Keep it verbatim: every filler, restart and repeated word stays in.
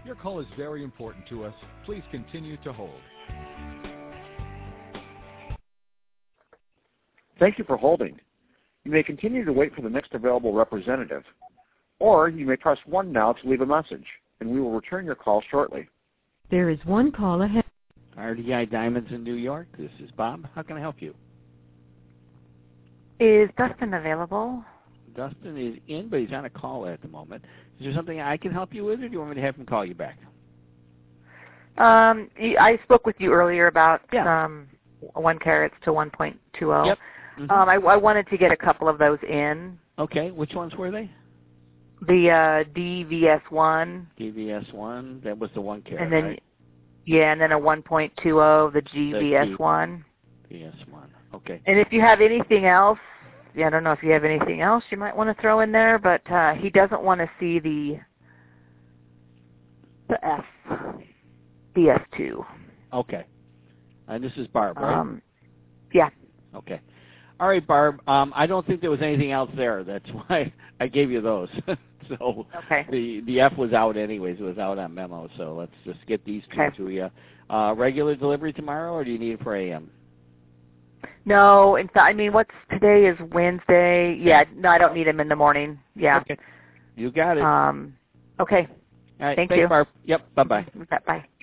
Your call is very important to us. Please continue to hold. Thank you for holding. You may continue to wait for the next available representative, or you may press one now to leave a message, and we will return your call shortly. There is one call ahead. R D I Diamonds in New York. This is Bob. How can I help you? Is Dustin available? Dustin is in, but he's on a call at the moment. Is there something I can help you with, or do you want me to have him call you back? Um, I spoke with you earlier about yeah. um, one carats to one point two zero. Yep. Mm-hmm. Um, I, I wanted to get a couple of those in. Okay. Which ones were they? The uh, D V S one. D V S one. That was the one carat, and then, right? Yeah, and then a one point two zero, the G V S one. G V S one. Okay. And if you have anything else, yeah, I don't know if you have anything else you might want to throw in there, but uh, he doesn't want to see the the F, B S two. Okay. And this is Barb, right? Um, yeah. Okay. All right, Barb. Um, I don't think there was anything else there. That's why I gave you those. so okay. the the F was out anyways. It was out on memo. So let's just get these two okay. to you. Uh, regular delivery tomorrow, or do you need it for A M? No, in fact, I mean, what's today is Wednesday. Yeah, no, I don't need them in the morning. Yeah. Okay. You got it. Um, okay. All right. Thank Thanks, you. Barb. Yep. Bye-bye. Bye-bye.